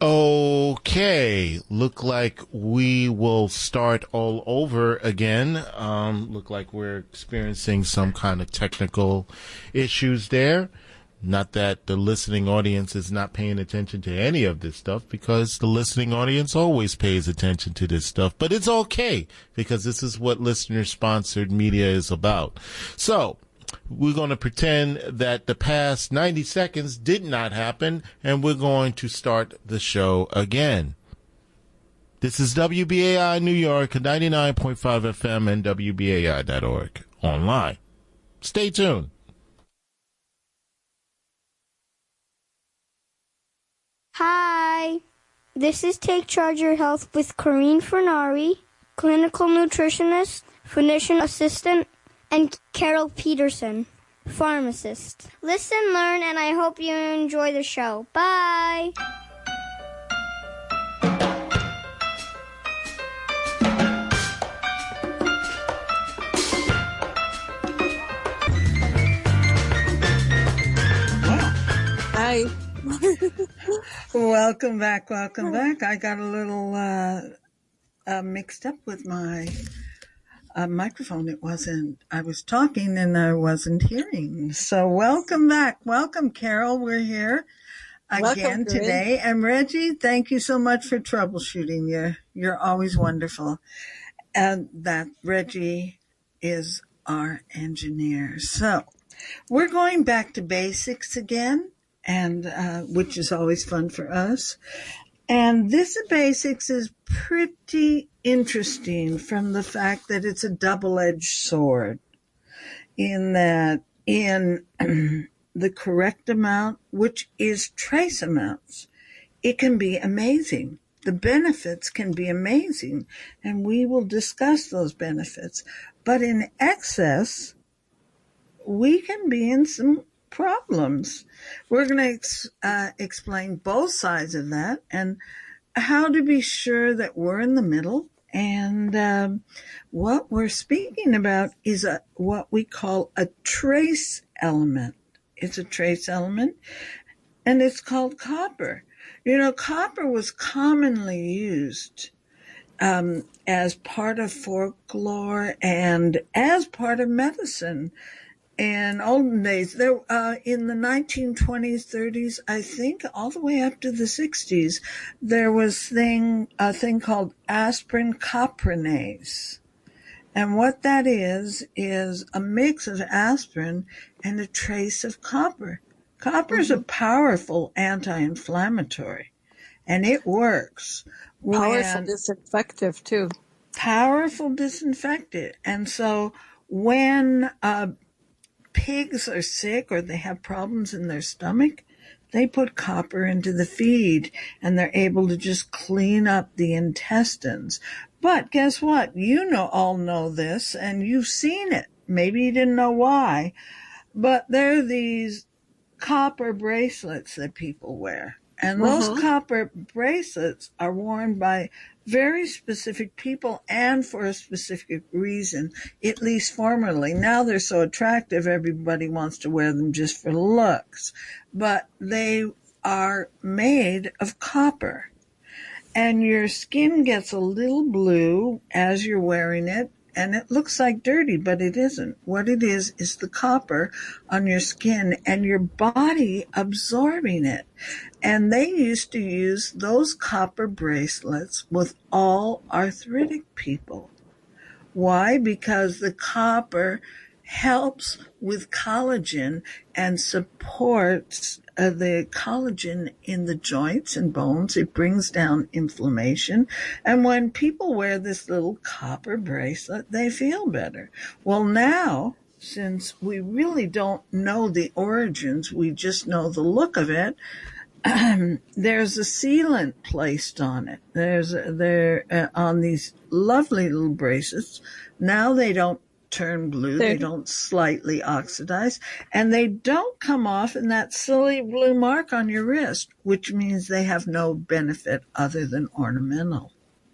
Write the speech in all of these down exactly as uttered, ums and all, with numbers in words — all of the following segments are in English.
Okay, look like we will start all over again. Um, look like we're experiencing some kind of technical issues there. Not that the listening audience is not paying attention to any of this stuff, because the listening audience always pays attention to this stuff. But it's okay, because this is what listener-sponsored media is about. So, we're going to pretend that the past ninety seconds did not happen, and we're going to start the show again. This is W B A I New York, ninety-nine point five F M, and W B A I dot org online. Stay tuned. Hi, this is Take Charge Your Health with Corrine Fernari, clinical nutritionist, physician assistant, and Carol Peterson, pharmacist. Listen, learn, and I hope you enjoy the show. Bye. Hi. Welcome back, welcome back. I got a little uh, uh, mixed up with my uh, microphone. It wasn't, I was talking and I wasn't hearing. So welcome back. Welcome, Carol. We're here again welcome, today. And Reggie, thank you so much for troubleshooting. You're, you're always wonderful. And that Reggie is our engineer. So we're going back to basics again. And, uh, which is always fun for us. And this basics is pretty interesting from the fact that it's a double-edged sword in that in the correct amount, which is trace amounts, it can be amazing. The benefits can be amazing, and we will discuss those benefits. But in excess, we can be in some problems. We're going to ex- uh, explain both sides of that and how to be sure that we're in the middle. And um, what we're speaking about is a, what we call a trace element. It's a trace element, and it's called copper. You know, copper was commonly used um, as part of folklore and as part of medicine. In olden days, there uh, in the nineteen twenties, thirties, I think, all the way up to the sixties, there was thing a thing called aspirin coprinase. And what that is, is a mix of aspirin and a trace of copper. Copper is mm-hmm. a powerful anti-inflammatory, and it works. Powerful disinfectant, too. Powerful disinfectant. And so when uh pigs are sick or they have problems in their stomach, they put copper into the feed and they're able to just clean up the intestines. But guess what? You know, all know this and you've seen it. Maybe you didn't know why, but there are these copper bracelets that people wear. And those uh-huh. copper bracelets are worn by very specific people and for a specific reason, at least formerly. Now they're so attractive, everybody wants to wear them just for looks. But they are made of copper. And your skin gets a little blue as you're wearing it. And it looks like dirty, but it isn't. What it is, is the copper on your skin and your body absorbing it. And they used to use those copper bracelets with all arthritic people. Why? Because the copper helps with collagen and supports uh, the collagen in the joints and bones. It brings down inflammation. And when people wear this little copper bracelet, they feel better. Well, now, since we really don't know the origins, we just know the look of it, um, there's a sealant placed on it. There's there uh, on these lovely little bracelets. Now they don't turn blue. They don't slightly oxidize, and they don't come off in that silly blue mark on your wrist, which means they have no benefit other than ornamental.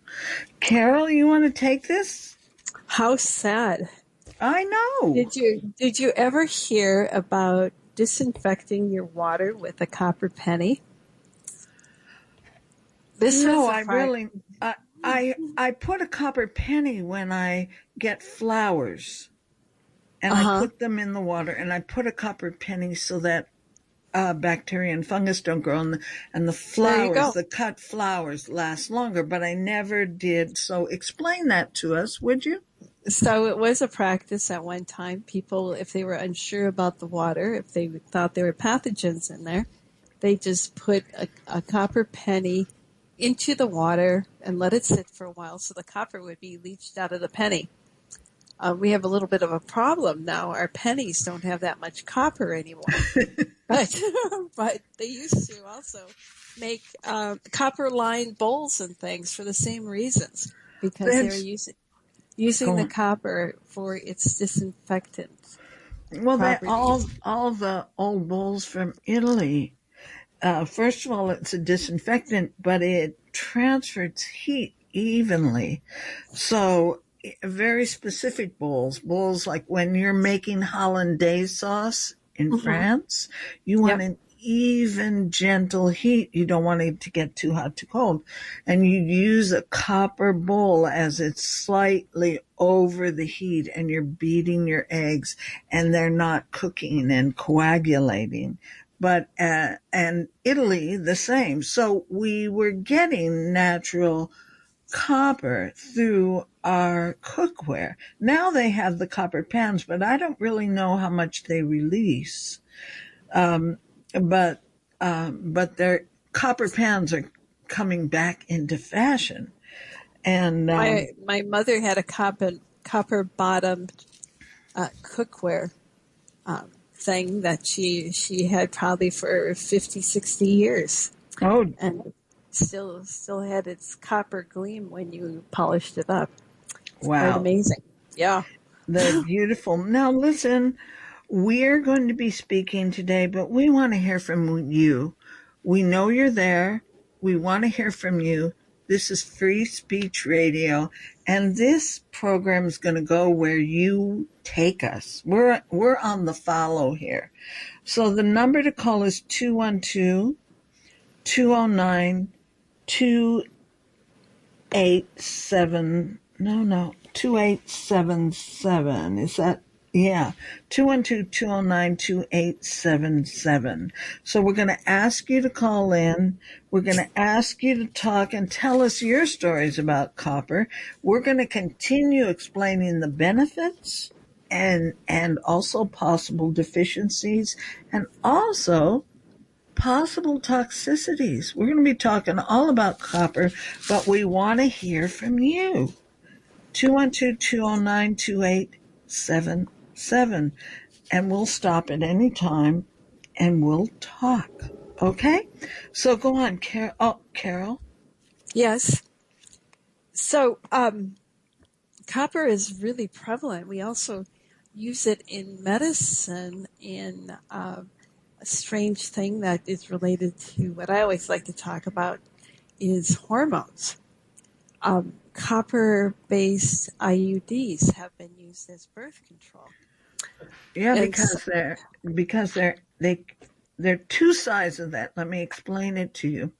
Carol, you want to take this? How sad. I know. Did you did you ever hear about disinfecting your water with a copper penny? This No, was a I Friday. really, I, I, I put a copper penny when I get flowers, and I Uh-huh. put them in the water, and I put a copper penny so that uh, bacteria and fungus don't grow, and the, and the There you flowers, go. the cut flowers, last longer. But I never did. So explain that to us, would you? So it was a practice at one time. People, if they were unsure about the water, if they thought there were pathogens in there, they just put a, a copper penny into the water and let it sit for a while so the copper would be leached out of the penny. Uh, we have a little bit of a problem now. Our pennies don't have that much copper anymore. but, but they used to also make um, copper-lined bowls and things for the same reasons because they were That's using using the going. copper for its disinfectant Well, that all properties. all the old bowls from Italy. Uh, first of all, it's a disinfectant, but it transfers heat evenly. So very specific bowls, bowls like when you're making hollandaise sauce in Mm-hmm. France, you want Yep. an even gentle heat. You don't want it to get too hot, too cold. And you use a copper bowl as it's slightly over the heat and you're beating your eggs and they're not cooking and coagulating. But, uh, and Italy, the same. So we were getting natural copper through our cookware. Now they have the copper pans, but I don't really know how much they release. Um, but, um, but their copper pans are coming back into fashion. And, um, My my mother had a copper copper bottomed uh, cookware um, thing that she she had probably for fifty, sixty years, oh, and still still had its copper gleam when you polished it up. It's quite wow. amazing. Yeah. They're beautiful. Now listen, we're going to be speaking today, but we want to hear from you. We know you're there. We want to hear from you. This is Free Speech Radio, and this program is going to go where you take us. We're we're on the follow here. So the number to call is two one two, two oh nine, two eight seven. No, no, two eight seven seven. Is that? Yeah, two one two, two oh nine, two eight seven seven. So we're going to ask you to call in. We're going to ask you to talk and tell us your stories about copper. We're going to continue explaining the benefits and, and also possible deficiencies and also possible toxicities. We're going to be talking all about copper, but we want to hear from you. two one two, two oh nine, two eight seven seven. And we'll stop at any time and we'll talk. Okay? So go on, Carol. Oh, Carol. Yes. So um, copper is really prevalent. We also use it in medicine in uh, a strange thing that is related to what I always like to talk about is hormones. Um, copper-based I U Ds have been used as birth control. Yeah, And because so, they're because they're they there are two sides of that. Let me explain it to you.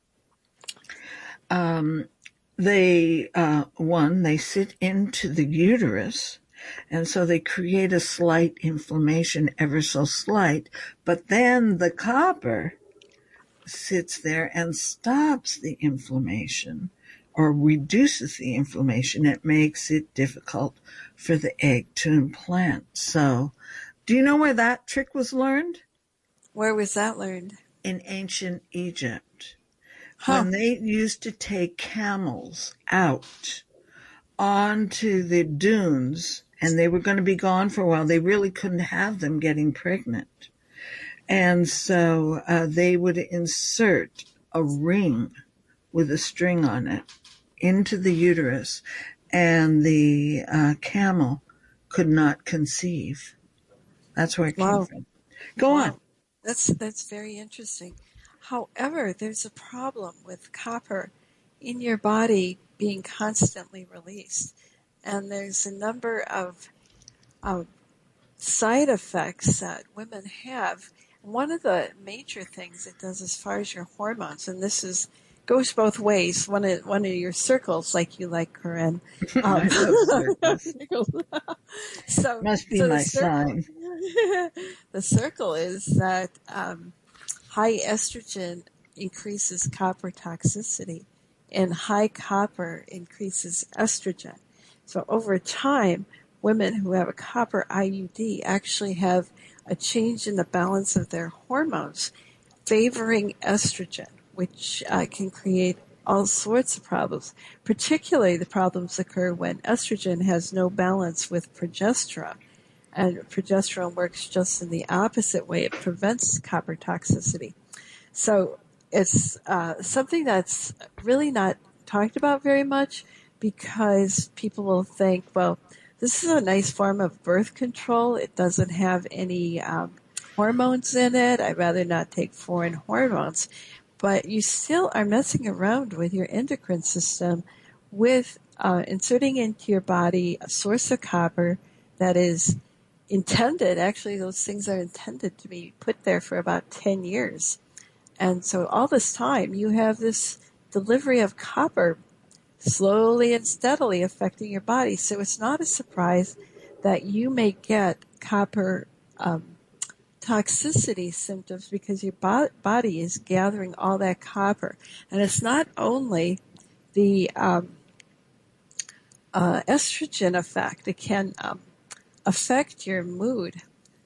Um, they uh, one they sit into the uterus, and so they create a slight inflammation, ever so slight. But then the copper sits there and stops the inflammation or reduces the inflammation. It makes it difficult for the egg to implant. So, do you know where that trick was learned? where was that learned? In ancient Egypt. Huh. When they used to take camels out onto the dunes and they were going to be gone for a while, they really couldn't have them getting pregnant. And so uh, they would insert a ring with a string on it into the uterus, and the uh, camel could not conceive. That's where it came Wow. from. Go Wow. on. That's that's very interesting. However, there's a problem with copper in your body being constantly released. And there's a number of, of side effects that women have. One of the major things it does as far as your hormones, and this is goes both ways. One of one of your circles, like you like, Corinne. Um, I love circles. so Must be so my the circle, sign. the circle is that um, high estrogen increases copper toxicity, and high copper increases estrogen. So over time, women who have a copper I U D actually have a change in the balance of their hormones, favoring estrogen, which uh, can create all sorts of problems. Particularly, the problems occur when estrogen has no balance with progesterone. And progesterone works just in the opposite way. It prevents copper toxicity. So it's uh, something that's really not talked about very much, because people will think, well, this is a nice form of birth control. It doesn't have any um, hormones in it. I'd rather not take foreign hormones. But you still are messing around with your endocrine system with uh, inserting into your body a source of copper that is intended, actually those things are intended to be put there for about ten years. And so all this time you have this delivery of copper slowly and steadily affecting your body. So it's not a surprise that you may get copper um, toxicity symptoms, because your bo- body is gathering all that copper. And it's not only the um, uh, estrogen effect, it can um, affect your mood.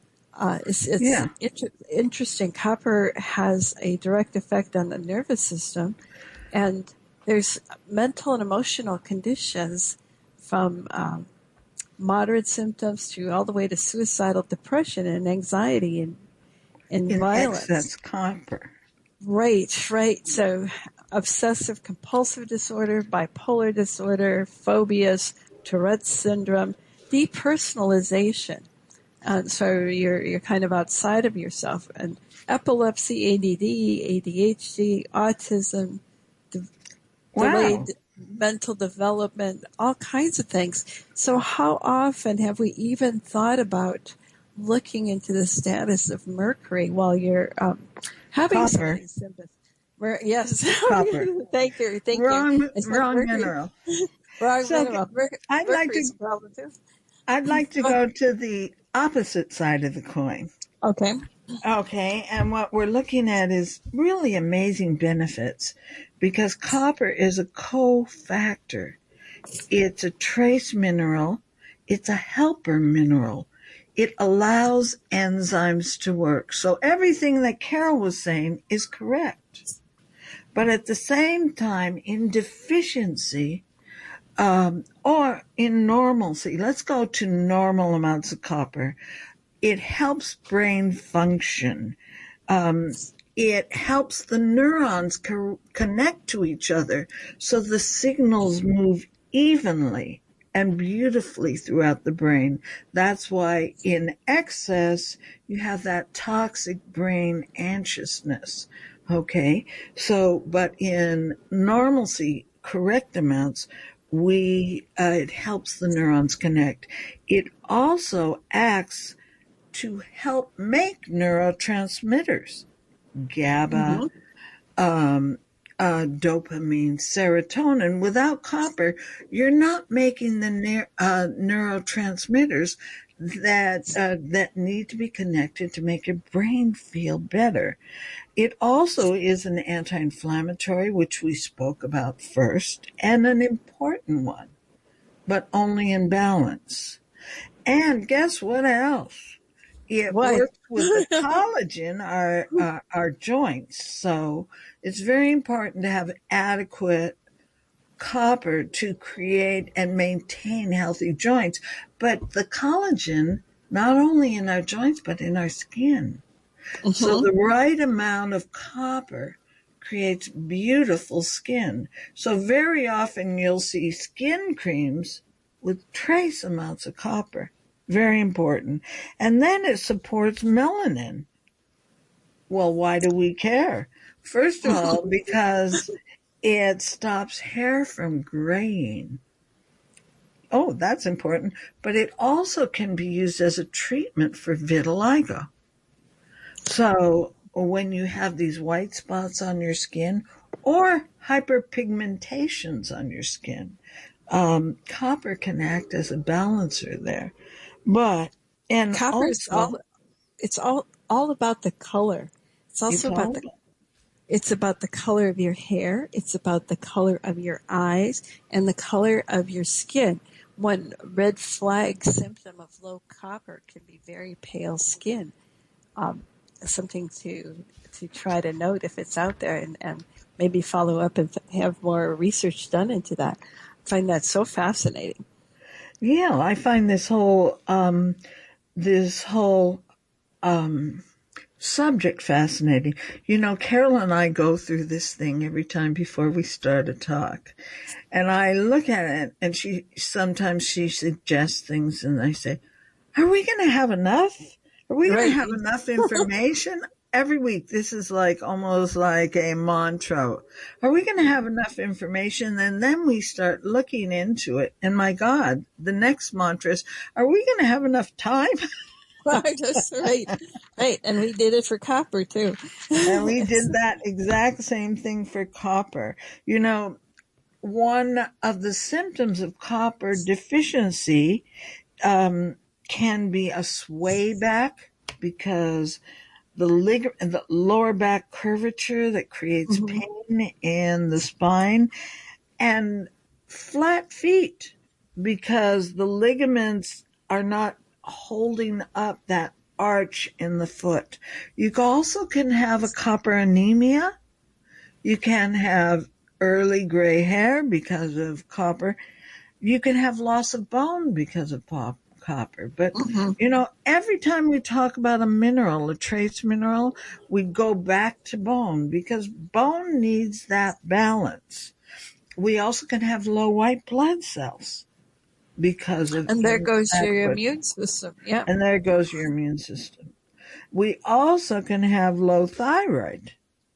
Uh, it's it's Yeah. inter- interesting. Copper has a direct effect on the nervous system, and there's mental and emotional conditions from um, moderate symptoms to all the way to suicidal depression and anxiety and, and In violence. excess copper. Right, right. So obsessive compulsive disorder, bipolar disorder, phobias, Tourette's syndrome, depersonalization. And so you're you're kind of outside of yourself. And epilepsy, A D D, A D H D, autism, de- Wow. delayed mental development, all kinds of things. So how often have we even thought about looking into the status of mercury while you're um, having some of Copper. these symptoms? Mer- yes. Copper. Thank you. Thank Wrong, you. I said wrong mercury. mineral. Wrong So mineral. Mer- I'd like mercury's to, a problem too. I'd like to go to the opposite side of the coin. Okay. Okay, and what we're looking at is really amazing benefits, because copper is a cofactor. It's a trace mineral. It's a helper mineral. It allows enzymes to work. So everything that Carol was saying is correct. But at the same time, in deficiency, um, or in normalcy, let's go to normal amounts of copper. It helps brain function. Um, it helps the neurons co- connect to each other so the signals move evenly and beautifully throughout the brain. That's why in excess, you have that toxic brain anxiousness. Okay. So, but in normalcy, correct amounts, we, uh, it helps the neurons connect. It also acts to help make neurotransmitters, GABA, Mm-hmm. um, uh, dopamine, serotonin. Without copper, you're not making the ne- uh, neurotransmitters that uh, that need to be connected to make your brain feel better. It also is an anti-inflammatory, which we spoke about first, and an important one, but only in balance. And guess what else? It What? works with the collagen, our, our our joints. So it's very important to have adequate copper to create and maintain healthy joints. But the collagen, not only in our joints, but in our skin. Mm-hmm. So the right amount of copper creates beautiful skin. So very often you'll see skin creams with trace amounts of copper. Very important. And then it supports melanin. Well, why do we care? First of all, because it stops hair from graying. Oh, that's important. But it also can be used as a treatment for vitiligo. So when you have these white spots on your skin, or hyperpigmentations on your skin. Um, copper can act as a balancer there. But, and Copper is also, all, it's all, all about the color. It's also it's about all the, it's about the color of your hair. It's about the color of your eyes and the color of your skin. One red flag symptom of low copper can be very pale skin. Um, something to, to try to note if it's out there, and, and maybe follow up and have more research done into that. I find that so fascinating. yeah, I find this whole, um, this whole, um, subject fascinating. You know, Carol and I go through this thing every time before we start a talk. And I look at it and she, sometimes she suggests things and I say, are we going to have enough? Are we going Right. to have enough information? Every week, this is like almost like a mantra. Are we going to have enough information? And then we start looking into it. And my God, the next mantra is, are we going to have enough time? Just right, right, and we did it for copper too. And we did that exact same thing for copper. You know, one of the symptoms of copper deficiency um, can be a sway back, because the lig- the lower back curvature that creates Mhm. pain in the spine, and flat feet because the ligaments are not holding up that arch in the foot. You also can have a copper anemia. You can have early gray hair because of copper. You can have loss of bone because of pop, copper. But, Mhm. you know, every time we talk about a mineral, a trace mineral, we go back to bone because bone needs that balance. We also can have low white blood cells because of And there goes your inadequate, immune system. Yeah. and there goes your immune system. We also can have low thyroid,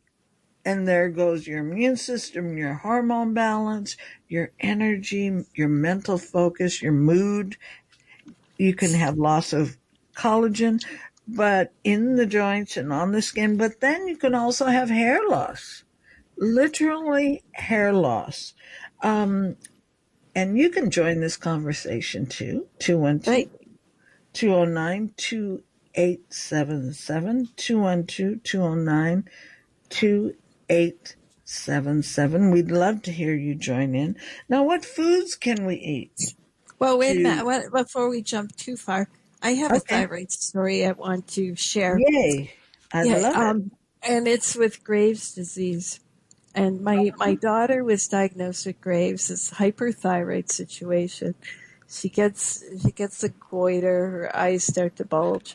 and there goes your immune system, your hormone balance, your energy, your mental focus, your mood. You can have loss of collagen, but in the joints and on the skin, but then you can also have hair loss, literally hair loss. Um, and you can join this conversation too, two one two, Right. two oh nine, two eight seven seven, two one two, two oh nine, two eight seven seven. We'd love to hear you join in. Now, what foods can we eat? Well, wait a To, minute. What- Before we jump too far, I have a okay. thyroid story I want to share. Yay. I Yeah, love it. um, and it's with Graves' disease. And my, my daughter was diagnosed with Graves' this hyperthyroid situation. She gets she gets a goiter, her eyes start to bulge.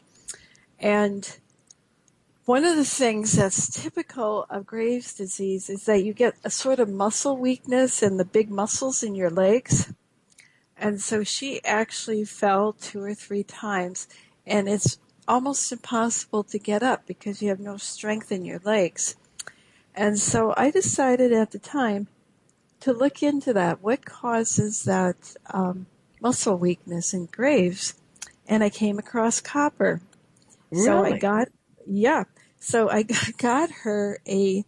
And one of the things that's typical of Graves' disease is that you get a sort of muscle weakness in the big muscles in your legs. And so she actually fell two or three times, and it's almost impossible to get up because you have no strength in your legs. And so I decided at the time to look into that. What causes that um, muscle weakness in Graves? And I came across copper. So I Really? got, yeah. So I got her a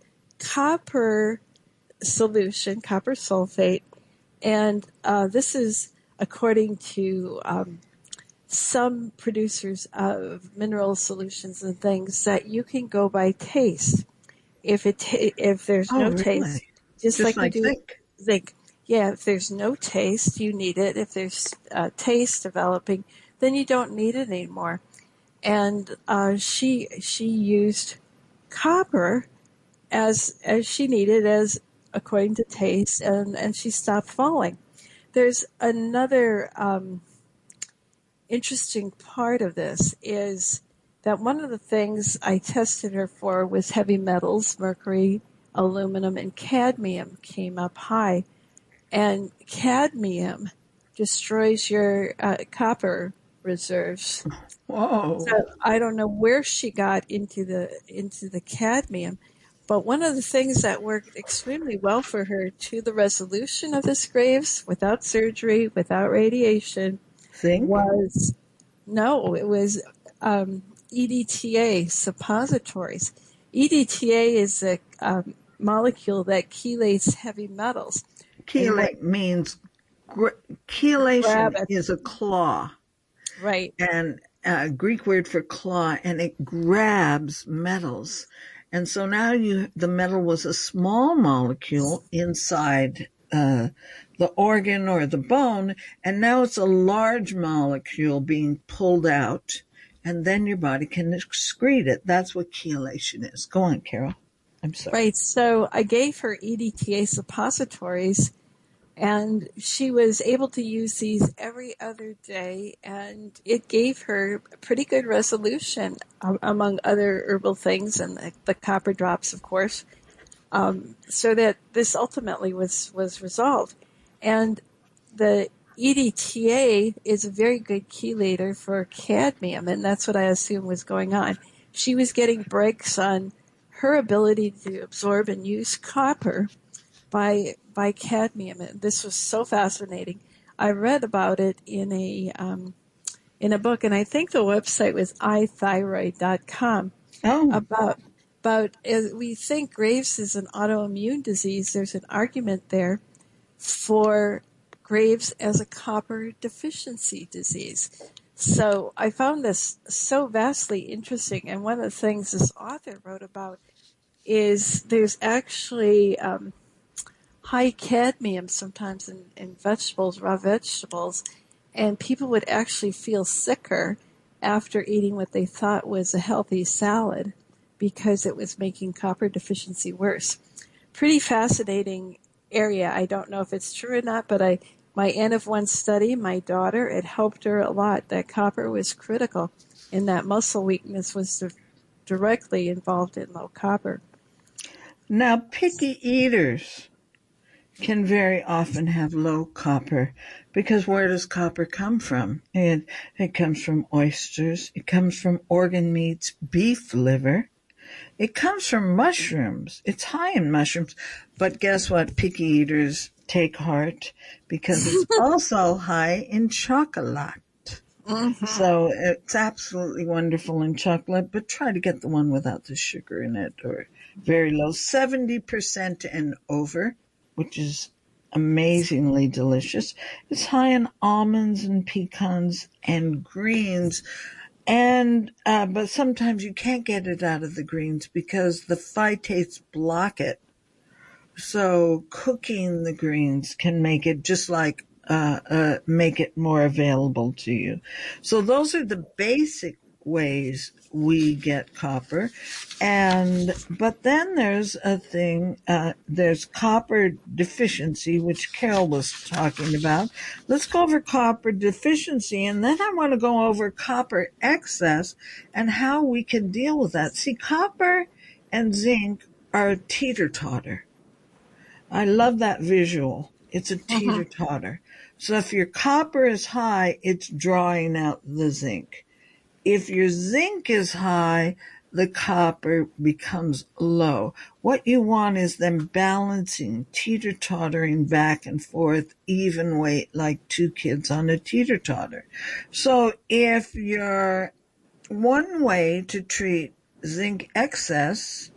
copper solution, copper sulfate. And uh, this is according to um, some producers of mineral solutions and things that you can go by taste. If it ta- if there's Oh, no really? taste, just, Just like like you do zinc. zinc. Yeah, if there's no taste, you need it. If there's uh, taste developing, then you don't need it anymore. And uh, she she used copper as as she needed, as according to taste, and and she stopped falling. There's another um, interesting part of this is that one of the things I tested her for was heavy metals, mercury, aluminum, and cadmium came up high. And cadmium destroys your uh, copper reserves. Whoa. So I don't know where she got into the into the cadmium, but one of the things that worked extremely well for her to the resolution of this Graves without surgery, without radiation, Zinc? was no, it was um, E D T A suppositories. E D T A is a um, molecule that chelates heavy metals. Chelate means, gra- chelation Grab it. is a claw. Right. And uh, Greek word for claw, and it grabs metals. And so now you, the metal was a small molecule inside uh, the organ or the bone, and now it's a large molecule being pulled out, and then your body can excrete it. That's what chelation is. Go on, Carol. I'm sorry. Right. So I gave her E D T A suppositories, and she was able to use these every other day, and it gave her a pretty good resolution, um, among other herbal things, and the, the copper drops, of course, um, so that this ultimately was, was resolved. And the E D T A is a very good chelator for cadmium, and that's what I assume was going on. She was getting breaks on her ability to absorb and use copper by by cadmium. And this was so fascinating. I read about it in a um, in a book, and I think the website was i thyroid dot com. Oh. About about as we think Graves is an autoimmune disease. There's an argument there for Graves as a copper deficiency disease. So I found this so vastly interesting. And one of the things this author wrote about is there's actually um, high cadmium sometimes in, in vegetables, raw vegetables, and people would actually feel sicker after eating what they thought was a healthy salad because it was making copper deficiency worse. Pretty fascinating area. I don't know if it's true or not, but I my N of one study, my daughter, it helped her a lot. That copper was critical, and that muscle weakness was di- directly involved in low copper. Now, picky eaters can very often have low copper because where does copper come from? It, it comes from oysters. It comes from organ meats, beef liver. It comes from mushrooms. It's high in mushrooms. But guess what? Picky eaters take heart because it's also high in chocolate. Mm-hmm. So it's absolutely wonderful in chocolate, but try to get the one without the sugar in it or very low, seventy percent and over, which is amazingly delicious. It's high in almonds and pecans and greens. And, uh, but sometimes you can't get it out of the greens because the phytates block it. So cooking the greens can make it just like, uh, uh, make it more available to you. So those are the basic ways we get copper. And, but then there's a thing, uh, there's copper deficiency, which Carol was talking about. Let's go over copper deficiency, and then I want to go over copper excess and how we can deal with that. See, copper and zinc are teeter-totter. I love that visual. It's a teeter-totter. So if your copper is high, it's drawing out the zinc. If your zinc is high, the copper becomes low. What you want is them balancing, teeter-tottering back and forth, even weight, like two kids on a teeter-totter. So if you're, one way to treat zinc excess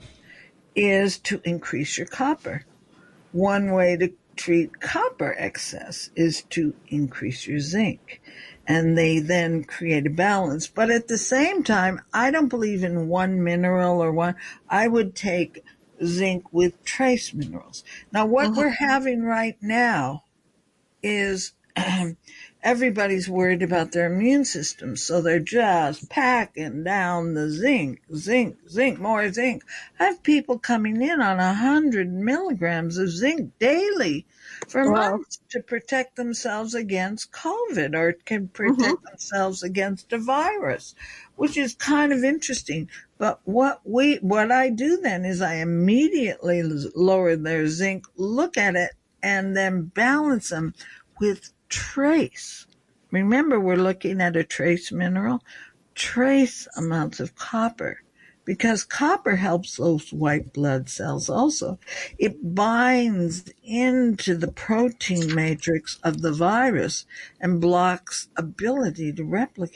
is to increase your copper. One way to treat copper excess is to increase your zinc. And they then create a balance. But at the same time, I don't believe in one mineral or one. I would take zinc with trace minerals. Now, what uh-huh. we're having right now is um, everybody's worried about their immune system. So they're just packing down the zinc, zinc, zinc, more zinc. I have people coming in on one hundred milligrams of zinc daily for wow. months to protect themselves against COVID or can protect mm-hmm. themselves against a virus, which is kind of interesting. But what we, what I do then is I immediately lower their zinc, look at it, and then balance them with trace. Remember, we're looking at a trace mineral, trace amounts of copper, because copper helps those white blood cells also. It binds into the protein matrix of the virus and blocks ability to replicate.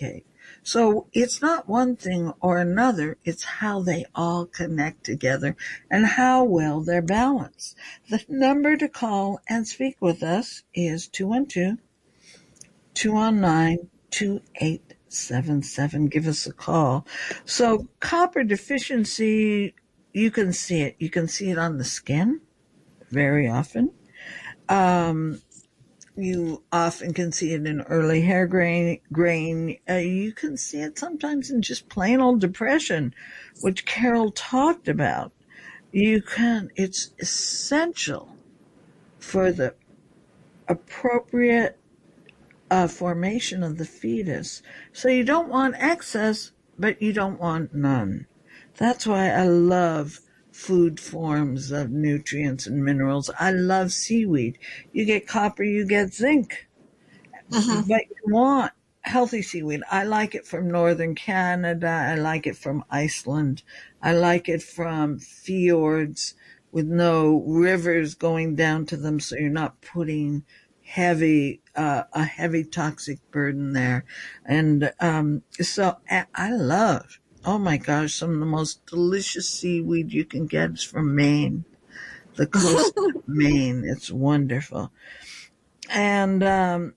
So it's not one thing or another, it's how they all connect together and how well they're balanced. The number to call and speak with us is two one two, two one nine, two eight seven seven. Give us a call. So copper deficiency, you can see it. You can see it on the skin very often. Um, You often can see it in early hair grain. grain. Uh, you can see it sometimes in just plain old depression, which Carol talked about. You can, it's essential for the appropriate uh, formation of the fetus. So you don't want excess, but you don't want none. That's why I love food forms of nutrients and minerals. I love seaweed. You get copper, you get zinc. Uh-huh. But you want healthy seaweed. I like it from northern Canada. I like it from Iceland. I like it from fjords with no rivers going down to them, so you're not putting heavy uh, a heavy toxic burden there. And um, so I, I love, oh my gosh, some of the most delicious seaweed you can get is from Maine, the coast of Maine. It's wonderful. And um,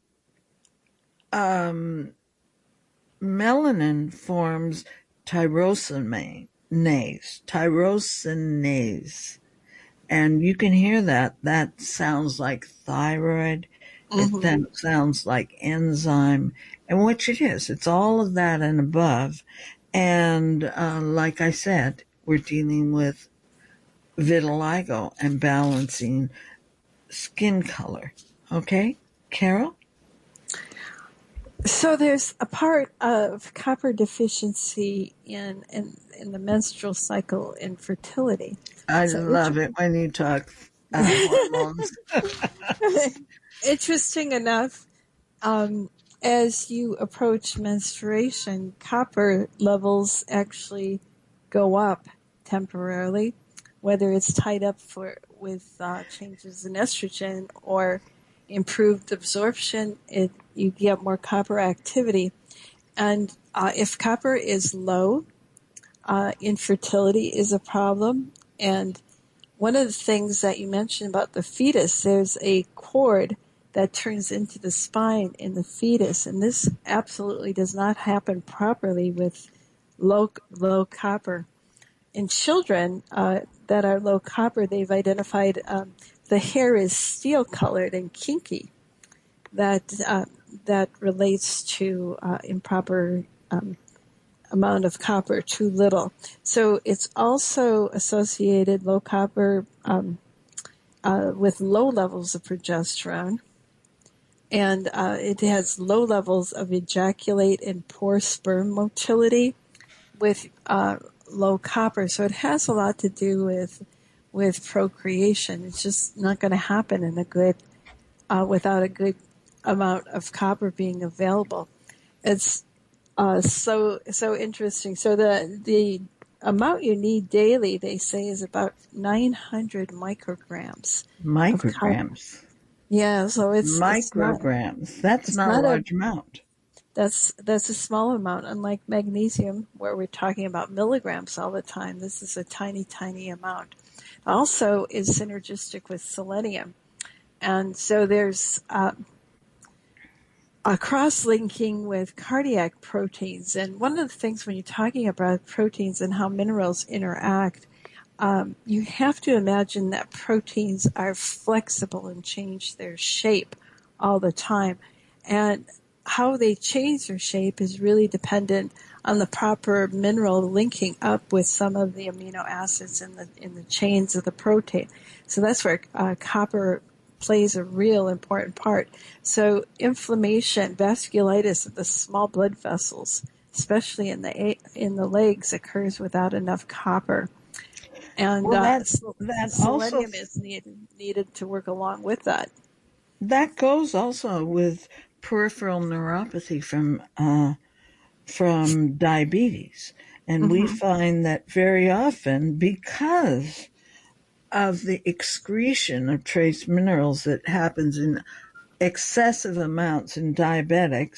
um, melanin forms tyrosinase, tyrosinase. And you can hear that. That sounds like thyroid. Mm-hmm. It then sounds like enzyme. And which it is. It's all of that and above. And uh, like I said, we're dealing with vitiligo and balancing skin color. Okay, Carol? So there's a part of copper deficiency in in, in the menstrual cycle and fertility. I so love it when you talk uh, hormones. Interesting enough, um, as you approach menstruation, copper levels actually go up temporarily, whether it's tied up for with uh, changes in estrogen or improved absorption. It you get more copper activity, and uh, if copper is low, uh, infertility is a problem. And one of the things that you mentioned about the fetus, there's a cord that turns into the spine in the fetus, and this absolutely does not happen properly with low low copper. In children uh, that are low copper, they've identified um, the hair is steel colored and kinky. That uh, that relates to uh, improper um, amount of copper, too little. So it's also associated low copper um, uh, with low levels of progesterone. And uh, it has low levels of ejaculate and poor sperm motility with uh, low copper. So it has a lot to do with with procreation. It's just not going to happen in a good uh, without a good amount of copper being available. It's uh, so so interesting. So the the amount you need daily, they say, is about nine hundred micrograms. Micrograms. Yeah, so it's micrograms. It's not, that's it's not, not a large a, amount. That's that's a small amount. Unlike magnesium, where we're talking about milligrams all the time, this is a tiny, tiny amount. Also, is synergistic with selenium, and so there's uh, a cross-linking with cardiac proteins. And one of the things when you're talking about proteins and how minerals interact, Um, you have to imagine that proteins are flexible and change their shape all the time. And how they change their shape is really dependent on the proper mineral linking up with some of the amino acids in the in the chains of the protein. So that's where uh, copper plays a real important part. So inflammation, vasculitis of the small blood vessels, especially in the in the legs, occurs without enough copper. And well, that, uh, that selenium also, is needed, needed to work along with that. That goes also with peripheral neuropathy from uh, from diabetes. And mm-hmm. we find that very often, because of the excretion of trace minerals that happens in excessive amounts in diabetics,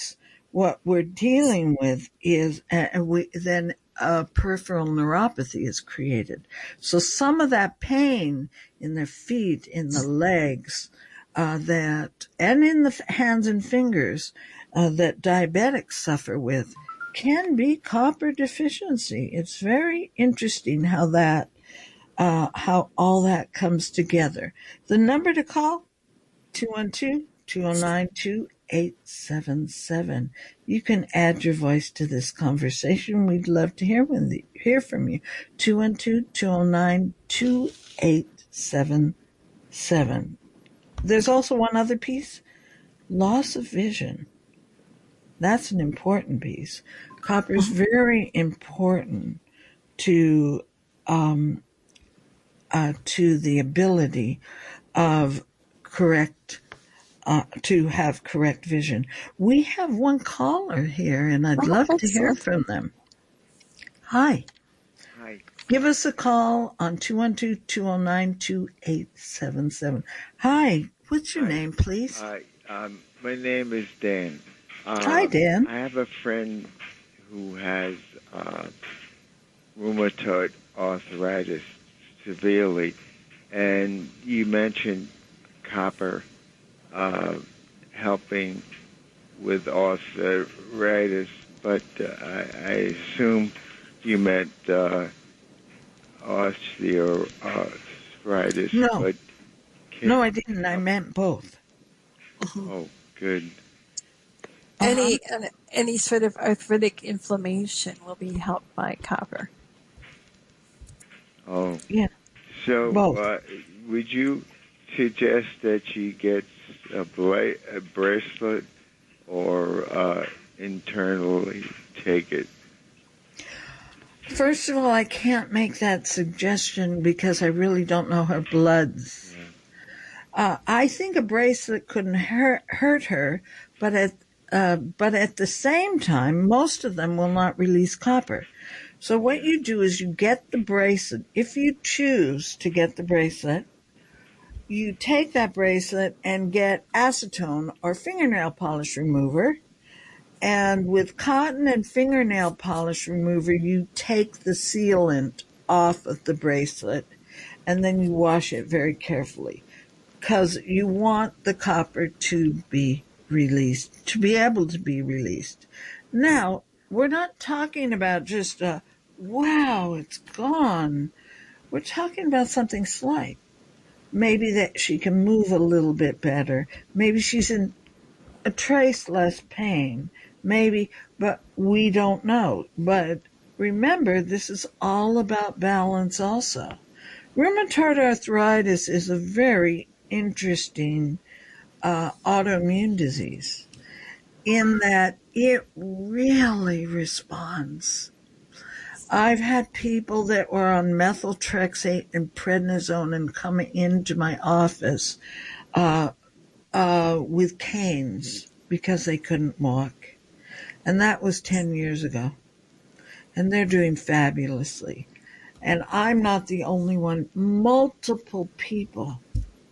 what we're dealing with is, and we then a peripheral neuropathy is created. So some of that pain in the feet, in the legs, uh, that, and in the hands and fingers, uh, that diabetics suffer with can be copper deficiency. It's very interesting how that, uh, how all that comes together. The number to call, two one two, two oh nine, two eight seven seven. You can add your voice to this conversation. We'd love to hear when the, hear from you. two one two, two oh nine, two eight seven seven. There's also one other piece, loss of vision. That's an important piece. Copper is very important to um, uh, to the ability of correct uh, to have correct vision. We have one caller here, and I'd love to hear from them. Hi. Hi. Give us a call on two one two, two oh nine, two eight seven seven. Hi. What's your Hi. name, please? Hi. Um, my name is Dan. Uh, Hi, Dan. I have a friend who has uh, rheumatoid arthritis severely, and you mentioned copper uh, helping with arthritis, but uh, I, I assume you meant uh, osteoarthritis. No. But can, No, I didn't. I meant both. Oh, good. Any uh, any sort of arthritic inflammation will be helped by copper. Oh, yeah. So, Both. uh, would you suggest that she gets a, bla- a bracelet or uh, internally take it? First of all, I can't make that suggestion because I really don't know her bloods. Yeah. Uh, I think a bracelet couldn't hurt, hurt her, but at uh, but at the same time, most of them will not release copper. So what you do is you get the bracelet. If you choose to get the bracelet, you take that bracelet and get acetone or fingernail polish remover. And with cotton and fingernail polish remover, you take the sealant off of the bracelet and then you wash it very carefully because you want the copper to be released, to be able to be released. Now, we're not talking about just a, wow, it's gone. We're talking about something slight. Maybe that she can move a little bit better. Maybe she's in a trace less pain. Maybe, but we don't know. But remember, this is all about balance also. Rheumatoid arthritis is a very interesting uh, autoimmune disease in that it really responds. I've had people that were on methotrexate and prednisone and come into my office uh, uh, with canes because they couldn't walk. And that was ten years ago. And they're doing fabulously. And I'm not the only one. Multiple people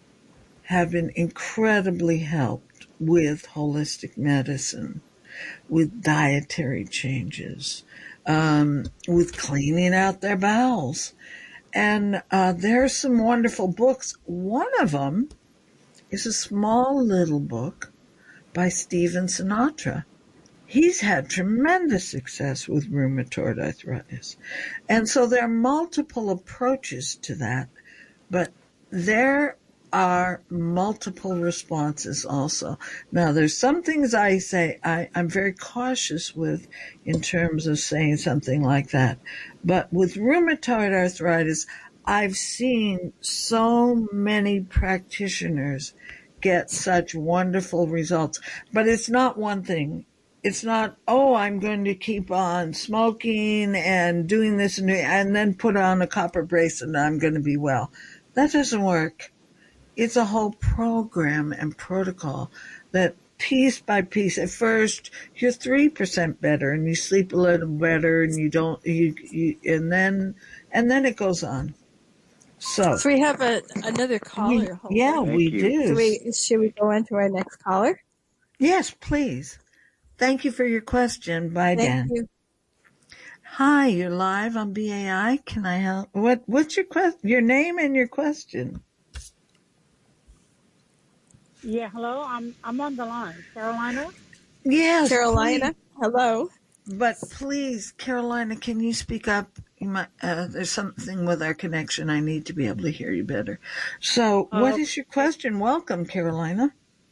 have been incredibly helped with holistic medicine, with dietary changes, um, with cleaning out their bowels. And uh, there are some wonderful books. One of them is a small little book by Stephen Sinatra. He's had tremendous success with rheumatoid arthritis. And so there are multiple approaches to that, but there are multiple responses also. Now, there's some things I say I, I'm very cautious with in terms of saying something like that. But with rheumatoid arthritis, I've seen so many practitioners get such wonderful results. But it's not one thing. It's not, oh, I'm going to keep on smoking and doing this and, and then put on a copper bracelet and I'm going to be well. That doesn't work. It's a whole program and protocol that piece by piece, at first you're three percent better and you sleep a little better and you don't, you, you and then, and then it goes on. So, So we have a, another caller. we, yeah, Thank we you. do. Do we, should we go on to our next caller? Yes, please. Thank you for your question. Bye, Thank Dan. you. Hi, you're live on B A I. Can I help? What What's your question? Your name and your question. Yeah, hello. I'm I'm on the line. Carolina? Yes, Carolina, please. hello. But please, Carolina, can you speak up? You might, uh, there's something with our connection. I need to be able to hear you better. So, what Uh, is your question? Welcome, Carolina.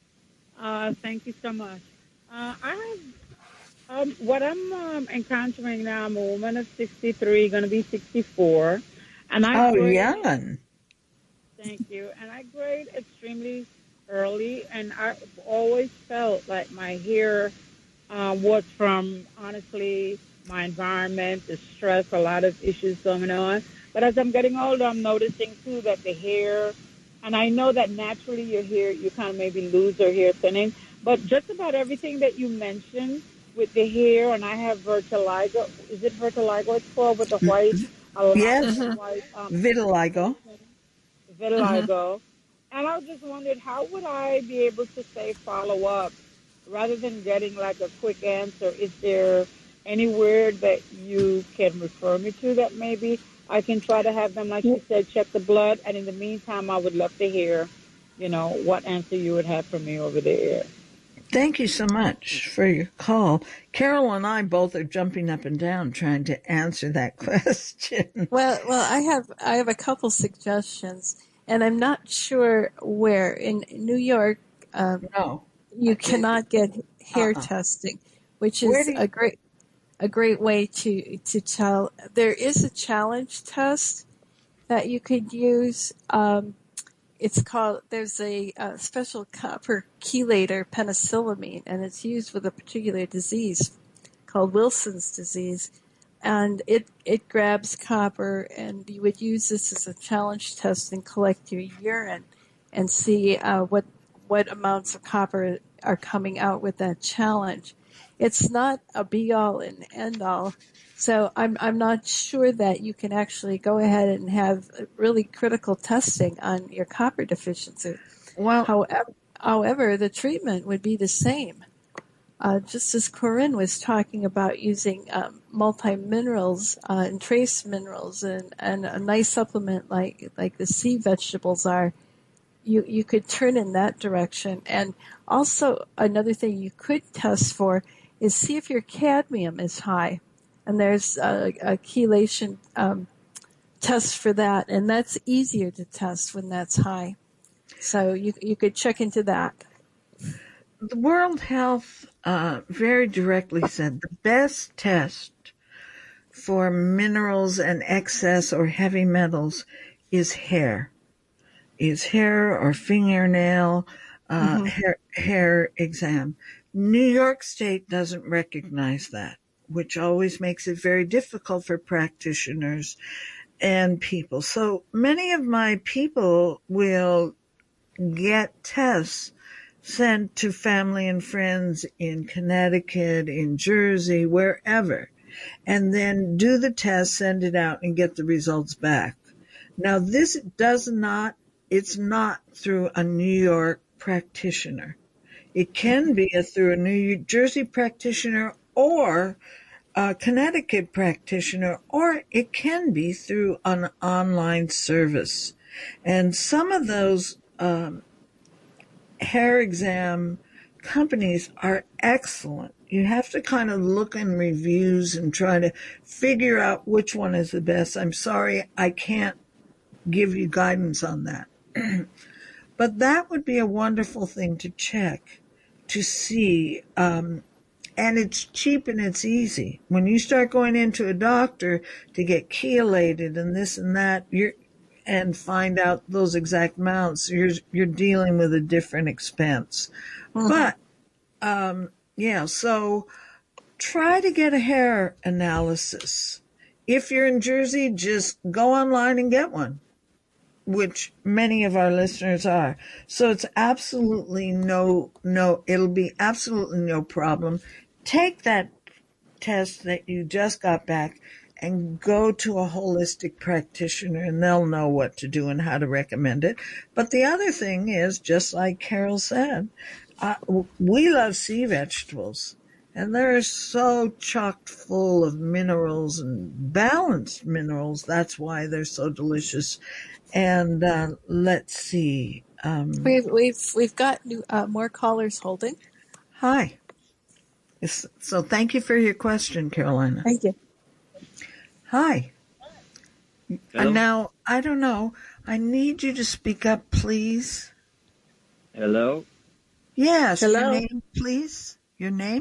uh, thank you so much. Uh, I have um, what I'm um, encountering now. I'm a woman of sixty-three, going to be sixty-four, and I Oh, grade. young. Thank you. And I grade extremely early, and I always felt like my hair uh, was from honestly my environment, the stress, a lot of issues going on. But as I'm getting older, I'm noticing too that the hair, and I know that naturally your hair, you kind of maybe lose your hair thinning, but just about everything that you mentioned with the hair, and I have vitiligo. Is it vitiligo it's called with the white, a lot Yes, of Mm-hmm. white um, vitiligo. pigmentation, Mm-hmm. vitiligo. And I just wondered, how would I be able to say follow up rather than getting like a quick answer? Is there anywhere that you can refer me to that maybe I can try to have them, like she said, check the blood? And in the meantime, I would love to hear, you know, what answer you would have for me over there. Thank you so much for your call. Carol and I both are jumping up and down trying to answer that question. Well, well, I have I have a couple suggestions, and I'm not sure where in New York. Um, No. you Okay. cannot get hair Uh-uh. testing, which Where is do you, a great a great way to to tell. There is a challenge test that you could use. Um, it's called. There's a, uh special copper chelator, penicillamine, and it's used with a particular disease called Wilson's disease. And it, it grabs copper, and you would use this as a challenge test and collect your urine and see uh, what what amounts of copper are coming out with that challenge. It's not a be all and end all. So I'm I'm not sure that you can actually go ahead and have really critical testing on your copper deficiency. well, However, however, the treatment would be the same. Uh, just as Corinne was talking about using um, multi-minerals uh, and trace minerals and, and a nice supplement like like the sea vegetables are, you, you could turn in that direction. And also another thing you could test for is see if your cadmium is high. And there's a, a chelation um, test for that, and that's easier to test when that's high. So you you could check into that. the World Health uh, very directly said the best test for minerals and excess or heavy metals is hair. Is hair or fingernail uh, Mm-hmm. hair, hair exam. New York State doesn't recognize that, which always makes it very difficult for practitioners and people. So many of my people will get tests sent to family and friends in Connecticut, in Jersey, wherever, and then do the test, send it out, and get the results back. Now, this does not, it's not through a New York practitioner. It can be a, through a New Jersey practitioner or a Connecticut practitioner, or it can be through an online service. And some of those um, hair exam companies are excellent. You have to kind of look in reviews and try to figure out which one is the best. I'm sorry, I can't give you guidance on that. But that would be a wonderful thing to check to see. Um, and it's cheap and it's easy. When you start going into a doctor to get chelated and this and that, you're and find out those exact amounts, you're you're dealing with a different expense. Mm-hmm. But um, yeah, so try to get a hair analysis. If you're in Jersey, just go online and get one, which many of our listeners are. So it's absolutely no, no, it'll be absolutely no problem. Take that test that you just got back and go to a holistic practitioner and they'll know what to do and how to recommend it. But the other thing is, just like Carol said, uh, we love sea vegetables. And they're so chock full of minerals and balanced minerals. That's why they're so delicious. And uh, let's see. Um, We've we've we've got new, uh, more callers holding. hi. Yes, so thank you for your question, Carolina. Thank you. Hi. Hello? And now, I don't know. I need you to speak up, please. Hello? Yes. Hello? Your name, please. Your name?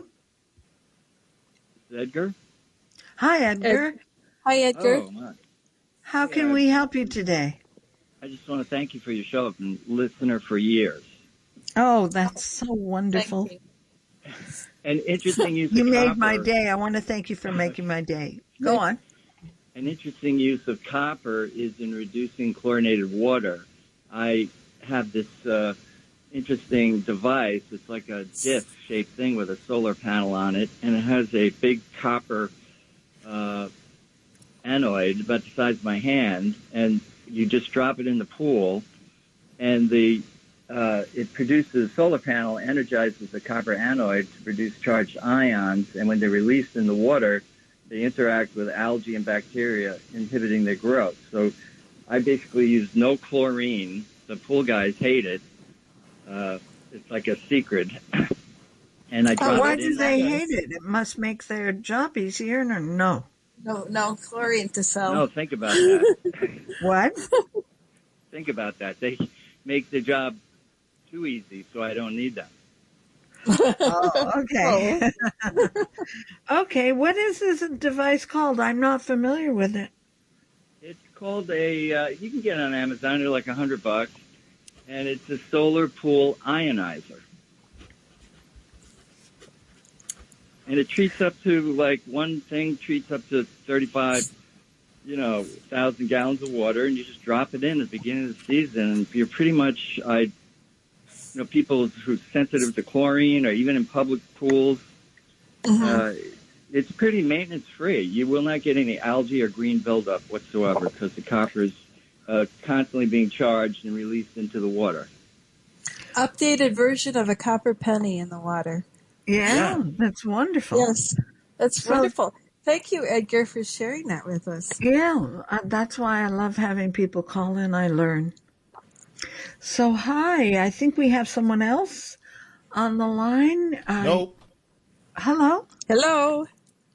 Edgar? Hi, Edgar. Ed- Hi, Edgar. Oh, my. How can Yeah. we help you today? I just want to thank you for your show. I've been a listener for years. Oh, that's so wonderful. Thank you. An interesting use You of made copper. my day. I want to thank you for making my day. Go on. An interesting use of copper is in reducing chlorinated water. I have this uh, interesting device. It's like a disc-shaped thing with a solar panel on it, and it has a big copper uh, anoid about the size of my hand, and you just drop it in the pool, and the uh, it produces, the solar panel energizes the copper anoid to produce charged ions, and when they're released in the water, they interact with algae and bacteria, inhibiting their growth. So I basically use no chlorine. The pool guys hate it. Uh, it's like a secret. And I drop Oh, why it do in. they hate it? It must make their job easier, or no? No, no chlorine to sell. No, think about that. What? Think about that. They make the job too easy, so I don't need them. Oh, okay. Okay, what is this device called? I'm not familiar with it. It's called a, uh, you can get it on Amazon, they're like a hundred bucks, and it's a solar pool ionizer. And it treats up to, like, one thing treats up to thirty-five, you know, thousand gallons of water, and you just drop it in at the beginning of the season, and you're pretty much, I, you know, people who are sensitive to chlorine or even in public pools, Mm-hmm. uh, it's pretty maintenance-free. You will not get any algae or green buildup whatsoever because the copper is uh, constantly being charged and released into the water. Updated version of a copper penny in the water. Yeah, Yeah. that's wonderful. Yes, that's So- wonderful. Thank you, Edgar, for sharing that with us. Yeah, uh, that's why I love having people call in. I learn. So, hi, I think we have someone else on the line. Uh, Nope. Hello? Hello.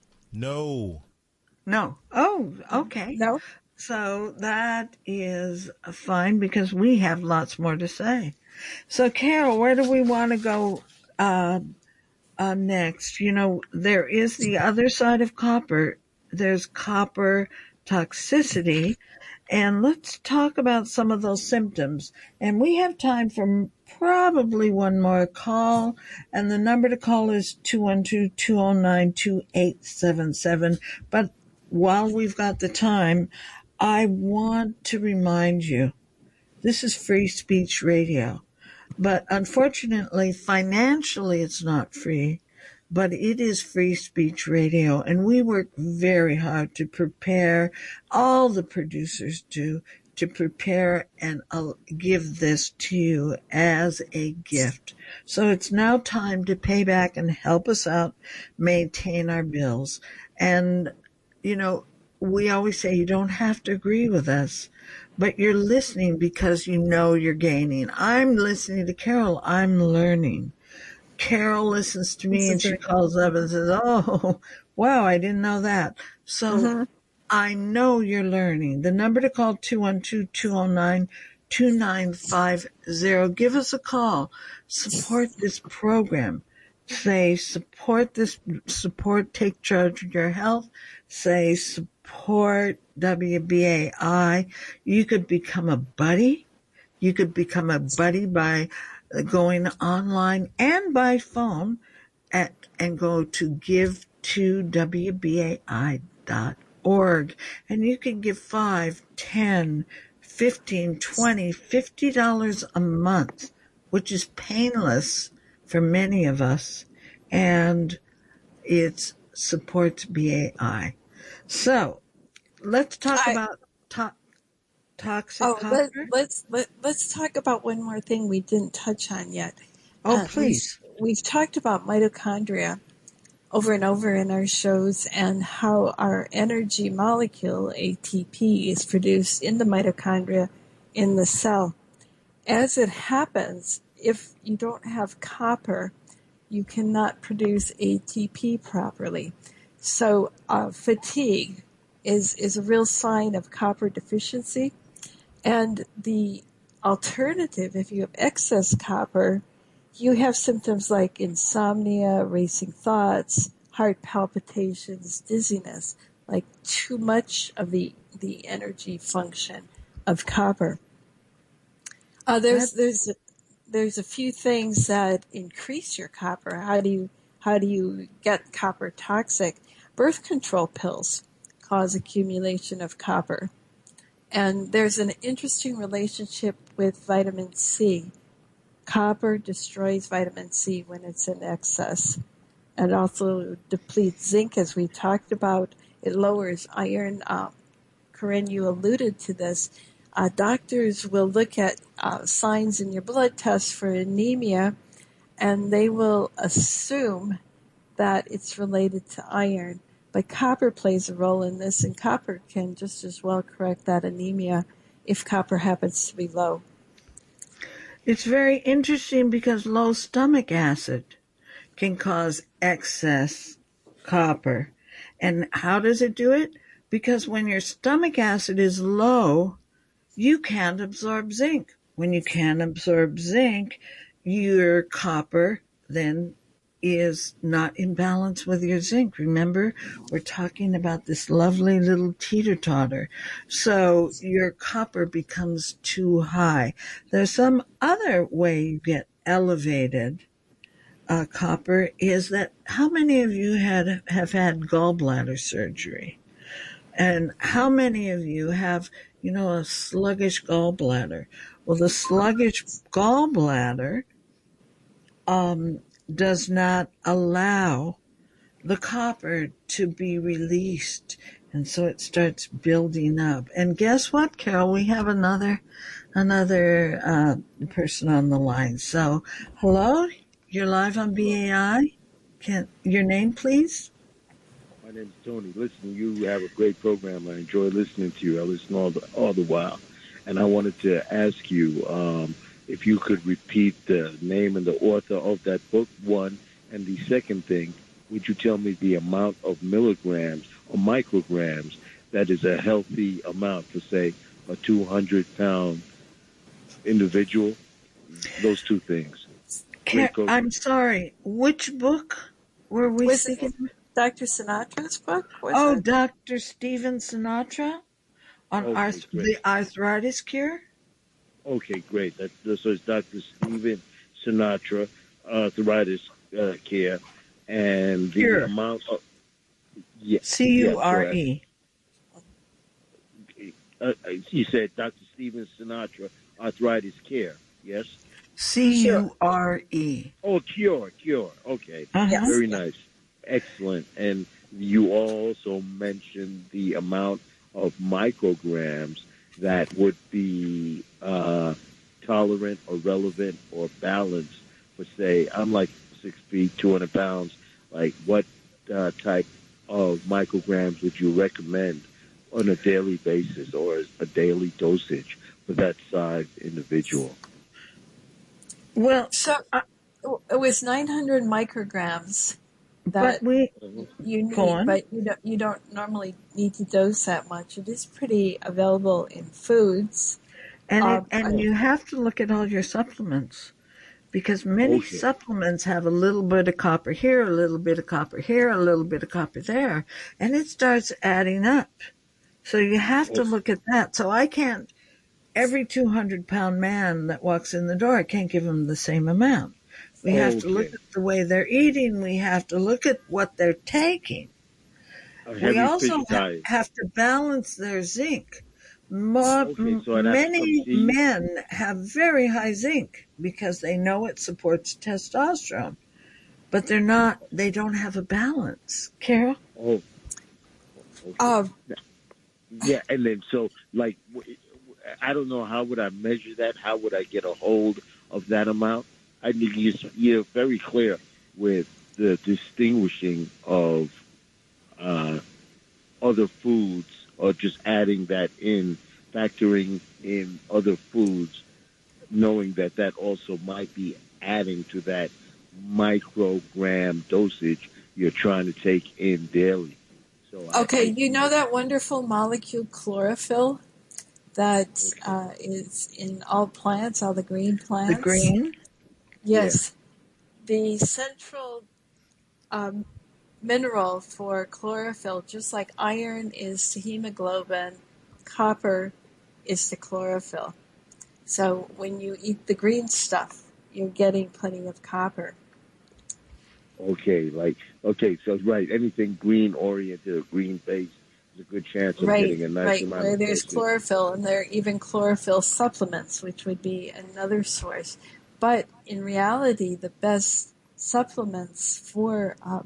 No. No. Oh, okay. No. So that is fine because we have lots more to say. So, Carol, where do we want to go uh, uh, next? You know, there is the other side of copper. There's copper toxicity. And let's talk about some of those symptoms. And we have time for probably one more call. And the number to call is two one two, two oh nine, two eight seven seven. But while we've got the time, I want to remind you, this is Free Speech Radio. But unfortunately, financially, it's not free. But it is Free Speech Radio, and we work very hard to prepare, all the producers do, to prepare and uh, give this to you as a gift. So it's now time to pay back and help us out, maintain our bills. And, you know, we always say you don't have to agree with us, but you're listening because you know you're gaining. I'm listening to Carol. I'm learning. Carol listens to me and she calls up and says, oh, wow, I didn't know that. So Mm-hmm. I know you're learning. The number to call, two one two, two oh nine, two nine five zero. Give us a call. Support this program. Say support this, support Take Charge of Your Health. Say support W B A I. You could become a buddy. You could become a buddy by going online and by phone at, and go to give to W B A I dot org. And you can give five, ten, fifteen, twenty, fifty dollars a month, which is painless for many of us. And it supports B A I. So let's talk I- about to- toxic Oh, copper. let, let's let, let's talk about one more thing we didn't touch on yet. Oh, Uh, please. We've, we've talked about mitochondria, over and over in our shows, and how our energy molecule, A T P, is produced in the mitochondria in the cell. As it happens, if you don't have copper, you cannot produce A T P properly. So uh, fatigue is, is a real sign of copper deficiency. And the alternative, if you have excess copper, you have symptoms like insomnia, racing thoughts, heart palpitations, dizziness, like too much of the, the energy function of copper. Uh, there's there's a, there's a few things that increase your copper. How do you how do you get copper toxic? Birth control pills cause accumulation of copper, and there's an interesting relationship with vitamin C. Copper destroys vitamin C when it's in excess. It also depletes zinc, as we talked about. It lowers iron. Um, Corinne, you alluded to this. Uh, doctors will look at uh, signs in your blood tests for anemia, and they will assume that it's related to iron. But copper plays a role in this, and copper can just as well correct that anemia if copper happens to be low. It's very interesting because low stomach acid can cause excess copper. And how does it do it? Because when your stomach acid is low, you can't absorb zinc. When you can't absorb zinc, your copper then is not in balance with your zinc. Remember, we're talking about this lovely little teeter-totter. So your copper becomes too high. There's some other way you get elevated uh, copper is that how many of you had have had gallbladder surgery? And how many of you have, you know, a sluggish gallbladder? Well, the sluggish gallbladder um, does not allow the copper to be released. And so it starts building up. And guess what, Carol? We have another another uh, person on the line. So, hello? You're live on B A I. Can your name, please? My name's Tony. Listen, you have a great program. I enjoy listening to you. I listen all the all the while, and I wanted to ask you um, if you could repeat the name and the author of that book. One, and the second thing, would you tell me the amount of milligrams or micrograms that is a healthy amount for, say, a two hundred pound individual? Those two things. Car- I'm sorry. Which book were we Was speaking? it Doctor Sinatra's book? Was Oh, it? Doctor Stephen Sinatra on Okay, arth- great. the arthritis cure? Okay, great. That, so it's Doctor Stephen Sinatra, arthritis uh, care, and the Cure. amount of yeah, C U R E. Uh, uh, you said Doctor Stephen Sinatra, arthritis care. Yes. C U R E. Oh, cure, cure. Okay, Uh-huh. very nice, excellent. And you also mentioned the amount of micrograms that would be uh, tolerant or relevant or balanced for, say, I'm like six feet, two hundred pounds. Like, what uh, type of micrograms would you recommend on a daily basis or as a daily dosage for that size individual? Well, So uh, it was nine hundred micrograms that but we you need, go on. but you don't, you don't normally need to dose that much. It is pretty available in foods. And Um, it, and you have to look at all your supplements because many Okay. supplements have a little bit of copper here, a little bit of copper here, a little bit of copper there, and it starts adding up. So you have to look at that. So I can't, every two hundred pound man that walks in the door, I can't give him the same amount. We have to look Okay. at the way they're eating. We have to look at what they're taking. A We heavy also fish ha- diet. have to balance their zinc. Mo- Okay, so I'd have to many see- men have very high zinc because they know it supports testosterone, but they're not, they don't have a balance. Carol? Oh, okay. Um, Yeah, and then so like w- I don't know how would I measure that? How would I get a hold of that amount? I think you're, you're very clear with the distinguishing of uh, other foods, or just adding that in, factoring in other foods, knowing that that also might be adding to that microgram dosage you're trying to take in daily. So okay, I, you know that wonderful molecule chlorophyll that uh, is in all plants, all the green plants? The green? Yes. Yeah. The central um, mineral for chlorophyll, just like iron is to hemoglobin, copper is to chlorophyll. So when you eat the green stuff, you're getting plenty of copper. Okay, like, okay, so right, anything green oriented or green based is a good chance of right, getting a nice right, amount where of there's dosage. chlorophyll, and there are even chlorophyll supplements, which would be another source. But in reality, the best supplements for um,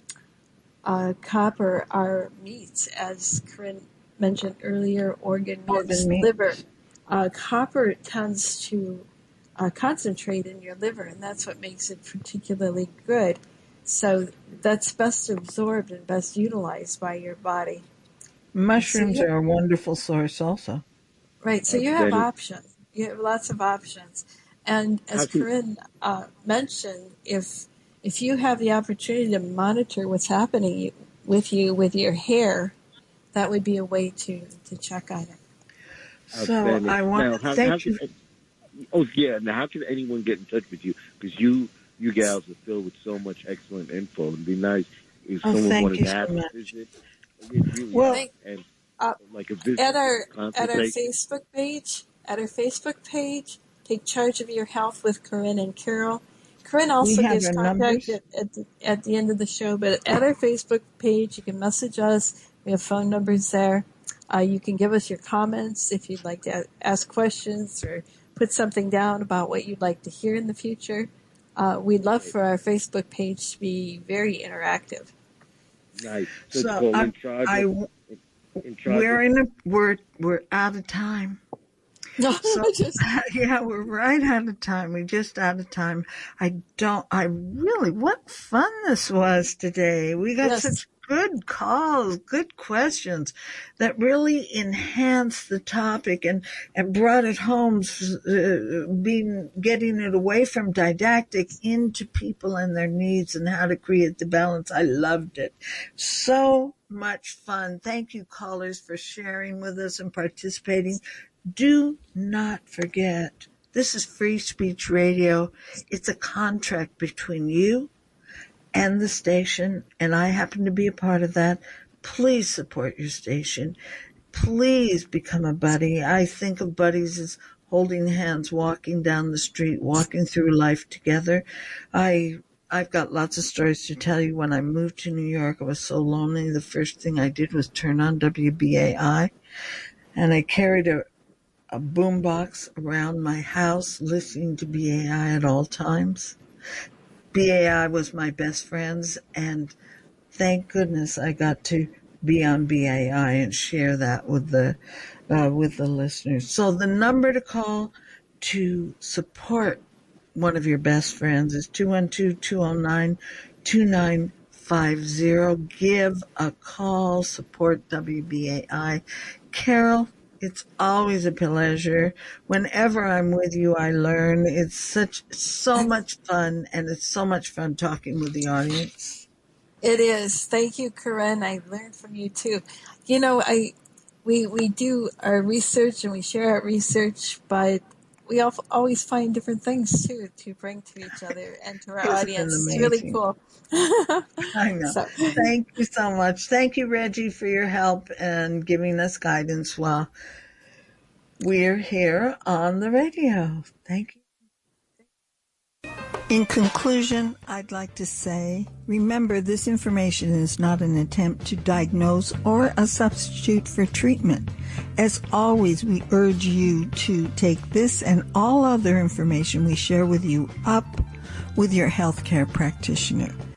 uh, copper are meats, as Corinne mentioned earlier, organ meats, Organ meats. liver. Uh, copper tends to uh, concentrate in your liver, and that's what makes it particularly good. So that's best absorbed and best utilized by your body. Mushrooms So you- are a wonderful source also. Right, so you Uh, have that is- options. You have lots of options. And as How can- Corinne uh, mentioned, if if you have the opportunity to monitor what's happening with you with your hair, that would be a way to, to check on it. So Outstanding. I want Now, to how, thank how you. can, oh yeah, now how can anyone get in touch with you? Because you you gals are filled with so much excellent info. It'd be nice if Oh, someone thank wanted you to so have much. a visit with you, Well- yeah, and Uh, like a visit At our at our consultation. Facebook page, at our Facebook page, take charge of your health with Corinne and Carol. Corinne also We have gives our contact numbers. at, at, the, at the end of the show, but at our Facebook page, you can message us. We have phone numbers there. Uh, you can give us your comments if you'd like to ask questions or put something down about what you'd like to hear in the future. Uh, we'd love for our Facebook page to be very interactive. Nice. So, So Cole, I, in charge I, of, in charge we're of, in a, we're we're out of time. No, So just yeah, we're right out of time. We're just out of time. I don't. I really. What fun this was today. We got Yes. such good calls, good questions that really enhanced the topic and and brought it home. Uh, being getting it away from didactic into people and their needs and how to create the balance. I loved it. So much fun. Thank you, callers, for sharing with us and participating. Do not forget, this is Free Speech Radio. It's a contract between you and the station, and I happen to be a part of that. Please support your station. Please become a buddy. I think of buddies as holding hands, walking down the street, walking through life together. I I've got lots of stories to tell you. When I moved to New York, I was so lonely. The first thing I did was turn on W B A I, and I carried a a boombox around my house, listening to B A I at all times. B A I was my best friends, and thank goodness I got to be on B A I and share that with the uh, with the listeners. So the number to call to support one of your best friends is two one two, two oh nine, two nine five zero. Give a call, support W B A I. Carol, it's always a pleasure. Whenever I'm with you, I learn. It's such so much fun, and it's so much fun talking with the audience. It is. Thank you, Corinne. I learned from you too. You know, I we we do our research and we share our research, but we al- always find different things too to bring to each other and to our Isn't it audience. It's really amazing? cool. I know. So, Thank you so much. Thank you, Reggie, for your help and giving us guidance while we're here on the radio. Thank you. In conclusion, I'd like to say, remember, this information is not an attempt to diagnose or a substitute for treatment. As always, we urge you to take this and all other information we share with you up with your healthcare practitioner.